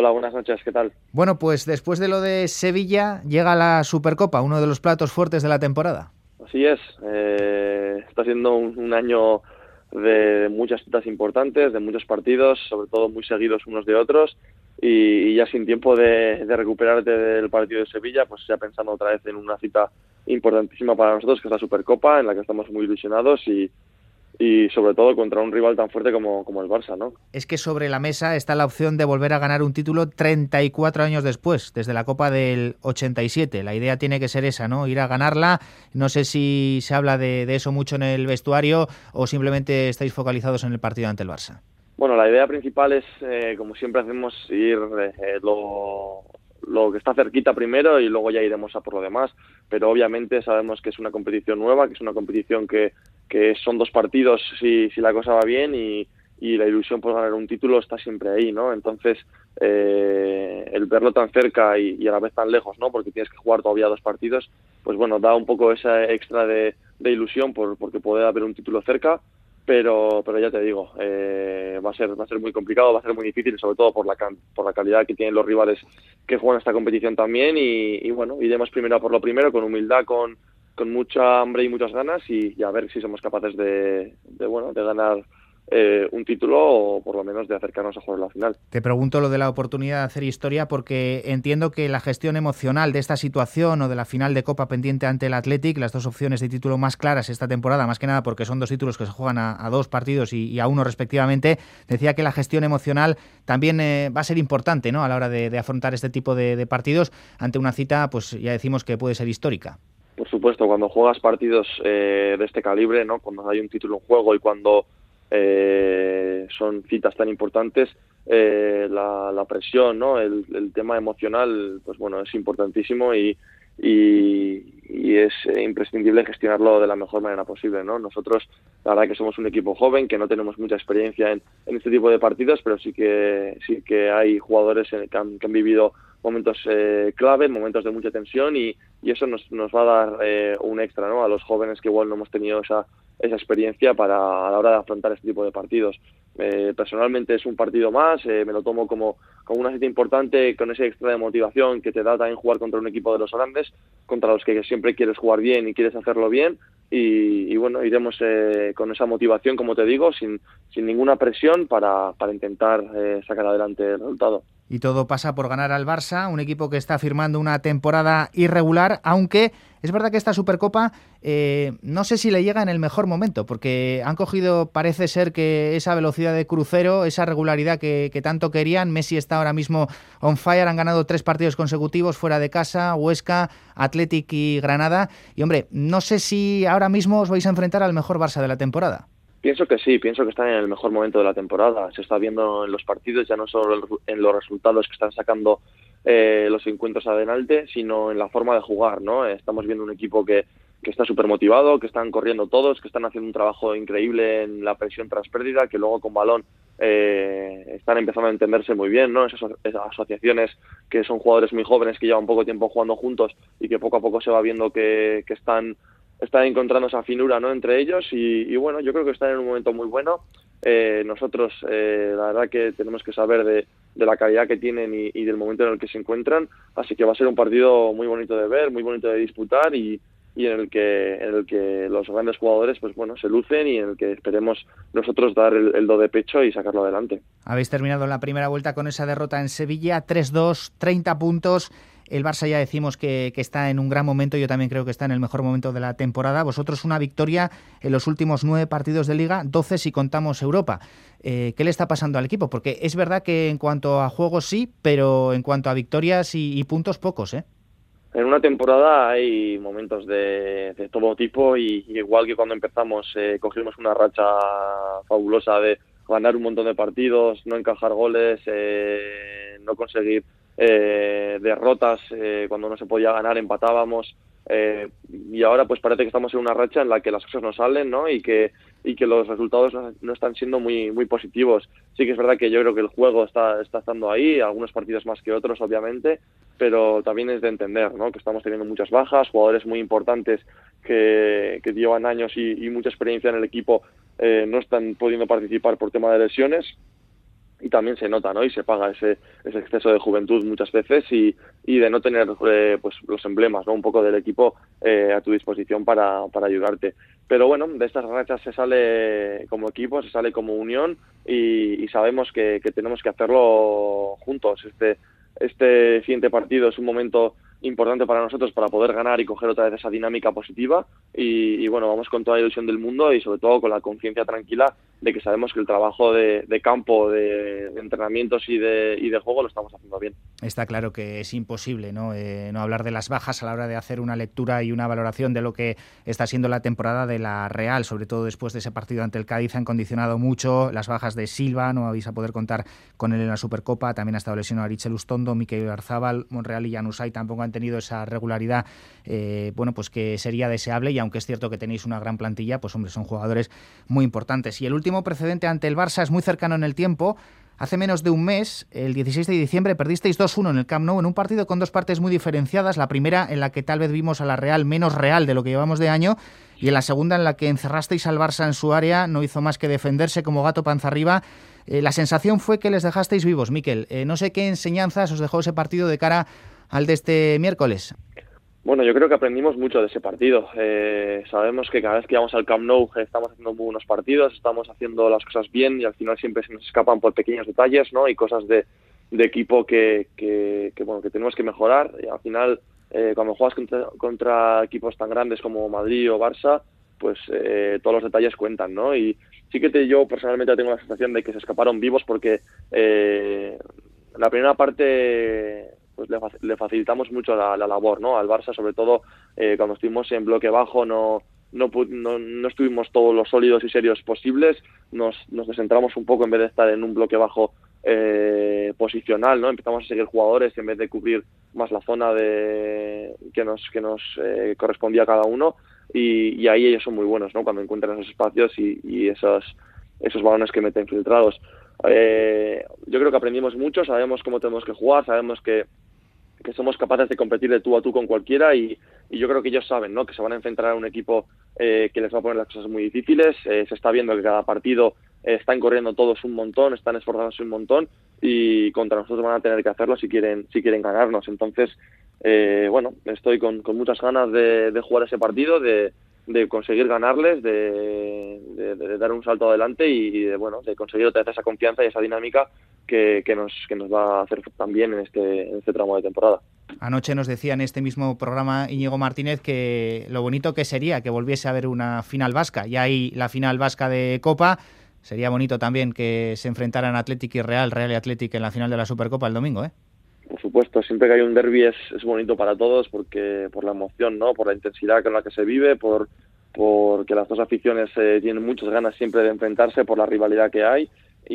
Hola, buenas noches, ¿qué tal? Bueno, pues después de lo de Sevilla llega la Supercopa, uno de los platos fuertes de la temporada. Así es, está siendo un año de muchas citas importantes, de muchos partidos, sobre todo muy seguidos unos de otros, y ya sin tiempo de recuperarte del partido de Sevilla, pues ya pensando otra vez en una cita importantísima para nosotros, que es la Supercopa, en la que estamos muy ilusionados y sobre todo contra un rival tan fuerte como el Barça, ¿no? Es que sobre la mesa está la opción de volver a ganar un título 34 años después, desde la Copa del 87. La idea tiene que ser esa, ¿no? Ir a ganarla. No sé si se habla de eso mucho en el vestuario o simplemente estáis focalizados en el partido ante el Barça. Bueno, la idea principal es, como siempre hacemos, ir lo que está cerquita primero y luego ya iremos a por lo demás, pero obviamente sabemos que es una competición nueva, que es una competición que son 2 partidos si la cosa va bien y la ilusión por ganar un título está siempre ahí, ¿no? Entonces, el verlo tan cerca y a la vez tan lejos, ¿no? Porque tienes que jugar todavía 2 partidos, pues bueno, da un poco esa extra de ilusión porque puede haber un título cerca. Pero ya te digo, va a ser muy complicado, va a ser muy difícil, sobre todo por la calidad que tienen los rivales que juegan esta competición también y bueno, iremos primero a por lo primero, con humildad, con mucha hambre y muchas ganas y a ver si somos capaces de ganar un título o por lo menos de acercarnos a jugar la final. Te pregunto lo de la oportunidad de hacer historia porque entiendo que la gestión emocional de esta situación o de la final de Copa pendiente ante el Athletic, las 2 opciones de título más claras esta temporada, más que nada porque son 2 títulos que se juegan a 2 partidos y a 1 respectivamente, decía que la gestión emocional también va a ser importante, ¿no? A la hora de afrontar este tipo de partidos ante una cita, pues ya decimos que puede ser histórica. Por supuesto, cuando juegas partidos de este calibre, ¿no? Cuando hay un título en juego y cuando son citas tan importantes, la presión, ¿no? El tema emocional, pues bueno, es importantísimo y es imprescindible gestionarlo de la mejor manera posible, ¿no? Nosotros, la verdad que somos un equipo joven, que no tenemos mucha experiencia en este tipo de partidos, pero sí que hay jugadores que han vivido momentos clave, momentos de mucha tensión y eso nos va a dar un extra, ¿no? A los jóvenes que igual no hemos tenido esa experiencia a la hora de afrontar este tipo de partidos. Personalmente es un partido más, me lo tomo como una cita importante, con ese extra de motivación que te da también jugar contra un equipo de los grandes, contra los que siempre quieres jugar bien y quieres hacerlo bien y bueno, iremos con esa motivación, como te digo, sin ninguna presión para intentar sacar adelante el resultado. Y todo pasa por ganar al Barça, un equipo que está firmando una temporada irregular, aunque es verdad que esta Supercopa no sé si le llega en el mejor momento, porque han cogido, parece ser que esa velocidad de crucero, esa regularidad que tanto querían. Messi está ahora mismo on fire, han ganado 3 partidos consecutivos fuera de casa, Huesca, Athletic y Granada. Y hombre, no sé si ahora mismo os vais a enfrentar al mejor Barça de la temporada. Pienso que sí, pienso que están en el mejor momento de la temporada. Se está viendo en los partidos, ya no solo en los resultados que están sacando los encuentros adelante, sino en la forma de jugar, ¿no? Estamos viendo un equipo que está súper motivado, que están corriendo todos, que están haciendo un trabajo increíble en la presión tras pérdida, que luego con balón están empezando a entenderse muy bien, ¿no? Esas asociaciones que son jugadores muy jóvenes que llevan poco tiempo jugando juntos y que poco a poco se va viendo que están encontrando esa finura, ¿no? Entre ellos y bueno, yo creo que están en un momento muy bueno. Nosotros la verdad que tenemos que saber de la calidad que tienen y del momento en el que se encuentran, así que va a ser un partido muy bonito de ver, muy bonito de disputar y en el que los grandes jugadores pues bueno se lucen y en el que esperemos nosotros dar el do de pecho y sacarlo adelante. Habéis terminado la primera vuelta con esa derrota en Sevilla, 3-2, 30 puntos. El Barça ya decimos que está en un gran momento, yo también creo que está en el mejor momento de la temporada. Vosotros una victoria en los últimos 9 partidos de Liga, 12 si contamos Europa. ¿Qué le está pasando al equipo? Porque es verdad que en cuanto a juegos sí, pero en cuanto a victorias y puntos pocos, ¿eh? En una temporada hay momentos de todo tipo y igual que cuando empezamos cogimos una racha fabulosa de ganar un montón de partidos, no encajar goles, no conseguir derrotas, cuando no se podía ganar empatábamos y ahora pues parece que estamos en una racha en la que las cosas no salen, ¿no? y que los resultados no están siendo muy positivos. Sí que es verdad que yo creo que el juego está estando ahí, algunos partidos más que otros obviamente, pero también es de entender, ¿no? Que estamos teniendo muchas bajas, jugadores muy importantes que llevan años y mucha experiencia en el equipo no están pudiendo participar por tema de lesiones y también se nota, ¿no? Y se paga ese exceso de juventud muchas veces y de no tener pues los emblemas, ¿no? Un poco del equipo a tu disposición para ayudarte. Pero bueno, de estas rachas se sale como equipo, se sale como unión y sabemos que tenemos que hacerlo juntos. Este siguiente partido es un momento importante para nosotros para poder ganar y coger otra vez esa dinámica positiva y bueno, vamos con toda la ilusión del mundo y sobre todo con la conciencia tranquila de que sabemos que el trabajo de campo, de entrenamientos y de juego lo estamos haciendo bien. Está claro que es imposible, ¿no? No hablar de las bajas a la hora de hacer una lectura y una valoración de lo que está siendo la temporada de la Real, sobre todo después de ese partido ante el Cádiz. Han condicionado mucho las bajas de Silva, no vais a poder contar con él en la Supercopa, también ha estado lesionado Aritz Lustondo, Mikel Oyarzabal, Monreal y Januzaj tampoco han tenido esa regularidad, bueno, pues que sería deseable, y aunque es cierto que tenéis una gran plantilla, pues hombre, son jugadores muy importantes. Y el último precedente ante el Barça es muy cercano en el tiempo. Hace menos de un mes, el 16 de diciembre, perdisteis 2-1 en el Camp Nou en un partido con dos partes muy diferenciadas. La primera en la que tal vez vimos a la Real menos real de lo que llevamos de año, y en la segunda en la que encerrasteis al Barça en su área, no hizo más que defenderse como gato panza arriba. La sensación fue que les dejasteis vivos, Mikel. No sé qué enseñanzas os dejó ese partido de cara al de este miércoles. Bueno, yo creo que aprendimos mucho de ese partido. Sabemos que cada vez que vamos al Camp Nou estamos haciendo muy buenos partidos, estamos haciendo las cosas bien y al final siempre se nos escapan por pequeños detalles, ¿no? Y cosas de equipo que tenemos que mejorar. Y al final, cuando juegas contra equipos tan grandes como Madrid o Barça, pues todos los detalles cuentan, ¿no? Y sí que yo personalmente tengo la sensación de que se escaparon vivos porque la primera parte pues le facilitamos mucho la labor, ¿no? Al Barça, sobre todo cuando estuvimos en bloque bajo, no estuvimos todos los sólidos y serios posibles, nos descentramos un poco en vez de estar en un bloque bajo posicional, ¿no? Empezamos a seguir jugadores en vez de cubrir más la zona que nos correspondía a cada uno y ahí ellos son muy buenos, ¿no? Cuando encuentran esos espacios y esos balones que meten filtrados. Yo creo que aprendimos mucho, sabemos cómo tenemos que jugar, sabemos que somos capaces de competir de tú a tú con cualquiera y yo creo que ellos saben, ¿no? Que se van a enfrentar a un equipo que les va a poner las cosas muy difíciles. Se está viendo que cada partido están corriendo todos un montón, están esforzándose un montón y contra nosotros van a tener que hacerlo si quieren ganarnos. Entonces, bueno, estoy con muchas ganas de jugar ese partido, de conseguir ganarles, de dar un salto adelante y de conseguir otra vez esa confianza y esa dinámica que nos va a hacer también en este tramo de temporada. Anoche nos decía en este mismo programa Íñigo Martínez que lo bonito que sería que volviese a haber una final vasca. Ya hay la final vasca de Copa. Sería bonito también que se enfrentaran Athletic y Real y Athletic en la final de la Supercopa el domingo, ¿eh? Por supuesto, siempre que hay un derbi es bonito para todos porque por la emoción, ¿no? Por la intensidad con la que se vive, porque las dos aficiones tienen muchas ganas siempre de enfrentarse por la rivalidad que hay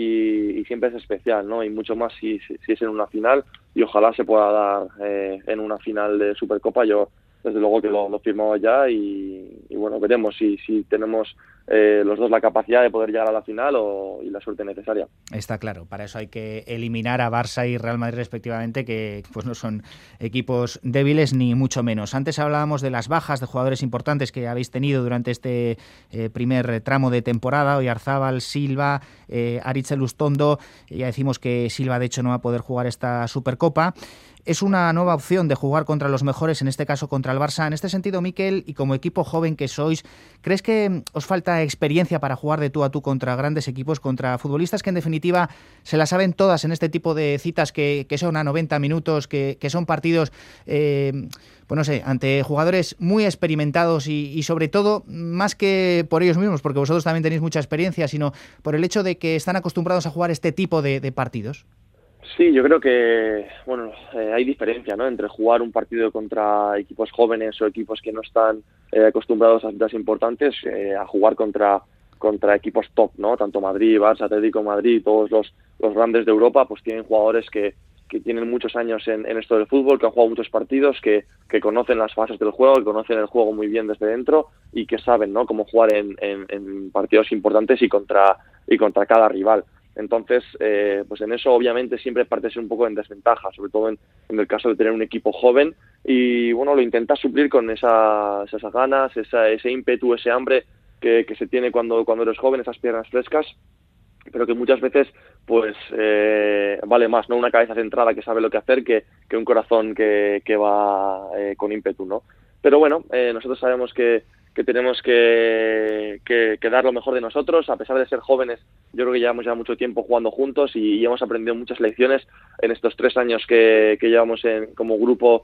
y siempre es especial, ¿no? Y mucho más si es en una final y ojalá se pueda dar en una final de Supercopa. Yo desde luego que lo firmamos ya y bueno, veremos si tenemos los dos la capacidad de poder llegar a la final y la suerte necesaria. Está claro, para eso hay que eliminar a Barça y Real Madrid respectivamente, que pues no son equipos débiles ni mucho menos. Antes hablábamos de las bajas de jugadores importantes que habéis tenido durante este primer tramo de temporada, Oyarzabal, Silva, Aritz Lustondo. Ya decimos que Silva de hecho no va a poder jugar esta Supercopa. Es una nueva opción de jugar contra los mejores, en este caso contra el Barça. En este sentido, Mikel, y como equipo joven que sois, ¿crees que os falta experiencia para jugar de tú a tú contra grandes equipos, contra futbolistas que en definitiva se la saben todas en este tipo de citas que son a 90 minutos, que son partidos, pues no sé, ante jugadores muy experimentados y sobre todo, más que por ellos mismos, porque vosotros también tenéis mucha experiencia, sino por el hecho de que están acostumbrados a jugar este tipo de partidos? Sí, yo creo que hay diferencia, ¿no? Entre jugar un partido contra equipos jóvenes o equipos que no están acostumbrados a citas importantes a jugar contra equipos top, ¿no? Tanto Madrid, Barça, Atlético de Madrid, todos los grandes de Europa, pues tienen jugadores que tienen muchos años en esto del fútbol, que han jugado muchos partidos, que conocen las fases del juego, que conocen el juego muy bien desde dentro y que saben, ¿no? Cómo jugar en partidos importantes y contra cada rival. Entonces, pues en eso obviamente siempre partes un poco en desventaja, sobre todo en el caso de tener un equipo joven y bueno, lo intentas suplir con esas ganas, ese ímpetu, ese hambre que se tiene cuando eres joven, esas piernas frescas pero que muchas veces pues vale más, ¿no? Una cabeza centrada que sabe lo que hacer que un corazón que va con ímpetu, ¿no? Pero bueno, nosotros sabemos que tenemos que dar lo mejor de nosotros. A pesar de ser jóvenes, yo creo que llevamos ya mucho tiempo jugando juntos y hemos aprendido muchas lecciones en estos 3 años que llevamos como grupo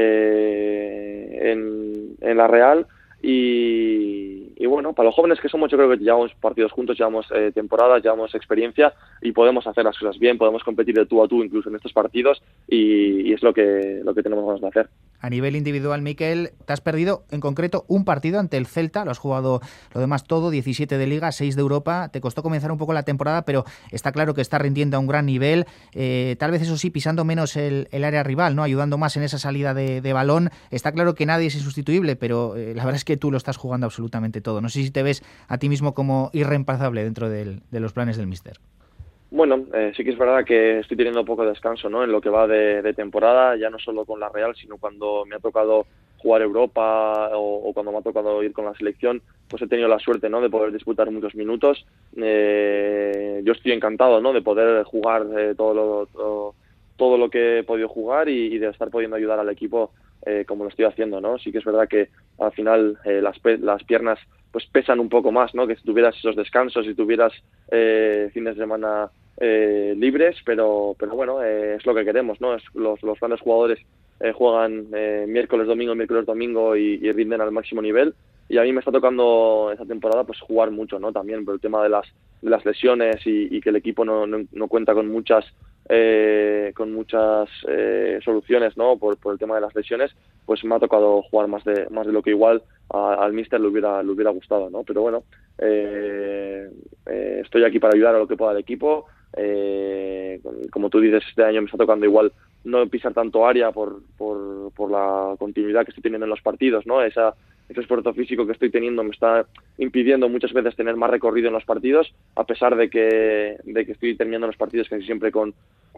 en la Real. Y bueno, para los jóvenes que somos, yo creo que llevamos partidos juntos, llevamos temporadas, llevamos experiencia y podemos hacer las cosas bien, podemos competir de tú a tú incluso en estos partidos y es lo que tenemos ganas de hacer. A nivel individual, Mikel, te has perdido en concreto un partido ante el Celta, lo has jugado lo demás todo, 17 de Liga, 6 de Europa, te costó comenzar un poco la temporada, pero está claro que está rindiendo a un gran nivel, tal vez eso sí, pisando menos el área rival, ¿no? Ayudando más en esa salida de balón. Está claro que nadie es insustituible, pero la verdad es que tú lo estás jugando absolutamente todo. No sé si te ves a ti mismo como irreemplazable dentro de los planes del míster. Bueno, sí que es verdad que estoy teniendo poco descanso, ¿no? En lo que va de temporada, ya no solo con la Real, sino cuando me ha tocado jugar Europa o cuando me ha tocado ir con la selección, pues he tenido la suerte, ¿no? De poder disputar muchos minutos. Yo estoy encantado, ¿no? De poder jugar todo lo que he podido jugar y de estar pudiendo ayudar al equipo como lo estoy haciendo, ¿no? Sí que es verdad que al final las piernas pues pesan un poco más, ¿no? Que si tuvieras esos descansos, si tuvieras fines de semana libres, pero bueno, es lo que queremos, ¿no? Los grandes jugadores juegan miércoles, domingo y rinden al máximo nivel. Y a mí me está tocando esta temporada pues jugar mucho, ¿no? También por el tema de las lesiones y que el equipo no cuenta con muchas soluciones, ¿no? Por el tema de las lesiones, pues me ha tocado jugar más de lo que igual al míster le hubiera gustado, ¿no? Pero bueno, estoy aquí para ayudar a lo que pueda al equipo. Como tú dices, este año me está tocando igual no pisar tanto área por la continuidad que estoy teniendo en los partidos, ¿no? Ese esfuerzo físico que estoy teniendo me está impidiendo muchas veces tener más recorrido en los partidos, a pesar de que estoy terminando los partidos casi siempre con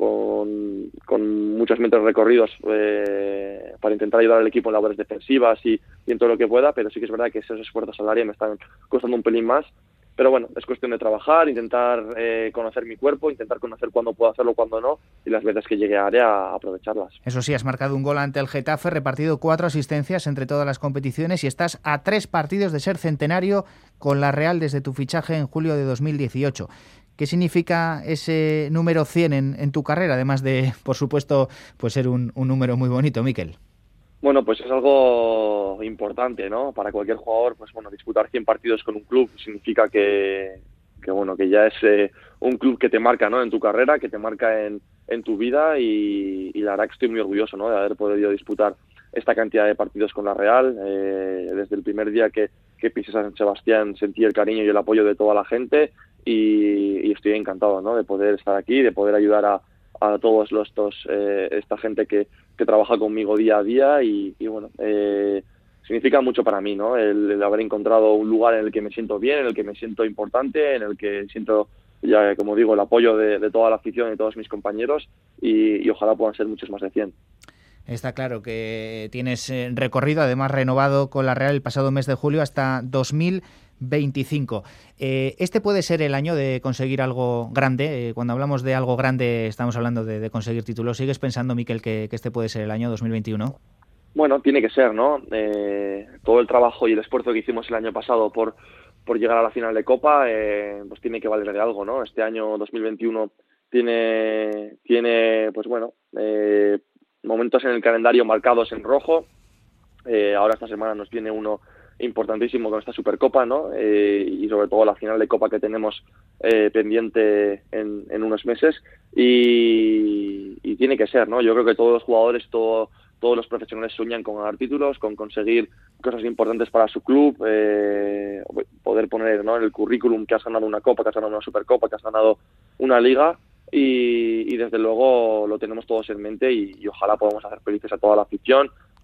muchos metros recorridos para intentar ayudar al equipo en labores defensivas y en todo lo que pueda, pero sí que es verdad que esos esfuerzos al área me están costando un pelín más. Pero bueno, es cuestión de trabajar, intentar conocer mi cuerpo, intentar conocer cuándo puedo hacerlo, cuándo no, y las veces que llegue a área, aprovecharlas. Eso sí, has marcado un gol ante el Getafe, repartido 4 asistencias entre todas las competiciones y estás a 3 partidos de ser centenario con la Real desde tu fichaje en julio de 2018. ¿Qué significa ese número 100 en tu carrera, además de, por supuesto, pues ser un número muy bonito, Mikel? Bueno, pues es algo importante, ¿no? Para cualquier jugador, pues bueno, disputar 100 partidos con un club significa que ya es un club que te marca, ¿no? En tu carrera, que te marca en tu vida y la verdad que estoy muy orgulloso, ¿no? De haber podido disputar esta cantidad de partidos con la Real. Desde el primer día que pisé San Sebastián sentí el cariño y el apoyo de toda la gente y estoy encantado, ¿no? De poder estar aquí, de poder ayudar a todos esta gente que trabaja conmigo día a día y bueno, significa mucho para mí, ¿no? El haber encontrado un lugar en el que me siento bien, en el que me siento importante, en el que siento, ya como digo, el apoyo de toda la afición y de todos mis compañeros y ojalá puedan ser muchos más de 100. Está claro que tienes recorrido, además renovado con la Real el pasado mes de julio hasta 2025. Este puede ser el año de conseguir algo grande. Cuando hablamos de algo grande estamos hablando de conseguir títulos. ¿Sigues pensando, Mikel, que este puede ser el año 2021? Bueno, tiene que ser, ¿no? Todo el trabajo y el esfuerzo que hicimos el año pasado por llegar a la final de Copa, pues tiene que valer de algo, ¿no? Este año 2021 tiene pues bueno, momentos en el calendario marcados en rojo. Ahora esta semana nos viene uno importantísimo con esta Supercopa, ¿no? Y sobre todo la final de Copa que tenemos pendiente en unos meses y tiene que ser, ¿no? Yo creo que todos los jugadores, todos los profesionales sueñan con ganar títulos, con conseguir cosas importantes para su club, poder poner, ¿no? En el currículum que has ganado una Copa, que has ganado una Supercopa, que has ganado una Liga y desde luego lo tenemos todos en mente y ojalá podamos hacer felices a toda la afición,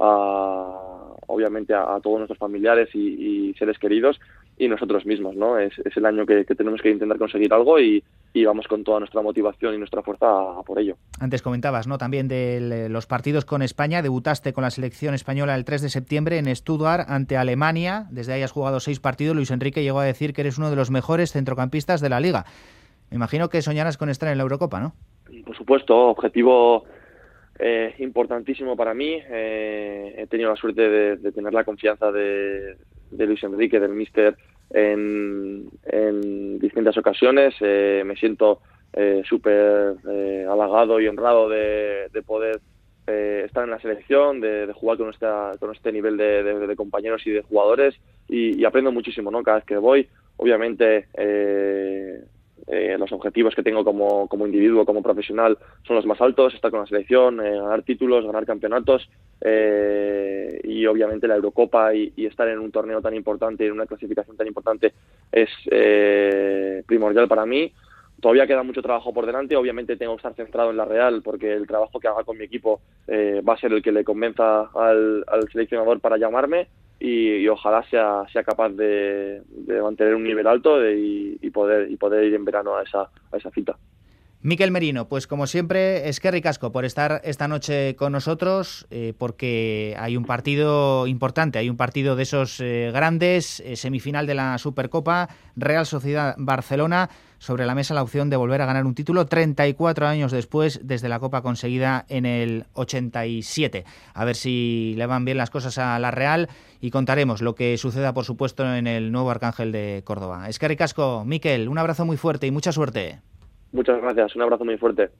obviamente a todos nuestros familiares y seres queridos y nosotros mismos, ¿no? Es el año que tenemos que intentar conseguir algo y vamos con toda nuestra motivación y nuestra fuerza a por ello. Antes comentabas, ¿no? También de los partidos con España. Debutaste con la selección española el 3 de septiembre en Stuttgart ante Alemania. Desde ahí has jugado 6 partidos. Luis Enrique llegó a decir que eres uno de los mejores centrocampistas de la Liga. me imagino que soñarás con estar en la Eurocopa, ¿no? Por supuesto, objetivo importantísimo para mí. He tenido la suerte de tener la confianza de Luis Enrique, del míster, en distintas ocasiones. Me siento súper halagado y honrado de poder estar en la selección, de jugar con este nivel de compañeros y de jugadores, y aprendo muchísimo, ¿no? Cada vez que voy. Obviamente los objetivos que tengo como individuo, como profesional, son los más altos: estar con la selección, ganar títulos, ganar campeonatos, y obviamente la Eurocopa y estar en un torneo tan importante, en una clasificación tan importante, es primordial para mí. Todavía queda mucho trabajo por delante. Obviamente tengo que estar centrado en la Real, porque el trabajo que haga con mi equipo va a ser el que le convenza al seleccionador para llamarme, y ojalá sea capaz de mantener un nivel alto y poder ir en verano a esa cita. Mikel Merino, pues como siempre, eskerrik asko por estar esta noche con nosotros, porque hay un partido importante, hay un partido de esos grandes, semifinal de la Supercopa, Real Sociedad Barcelona, sobre la mesa la opción de volver a ganar un título 34 años después, desde la Copa conseguida en el 87. A ver si le van bien las cosas a la Real, y contaremos lo que suceda, por supuesto, en el nuevo Arcángel de Córdoba. Eskerrik asko, Mikel, un abrazo muy fuerte y mucha suerte. Muchas gracias, un abrazo muy fuerte.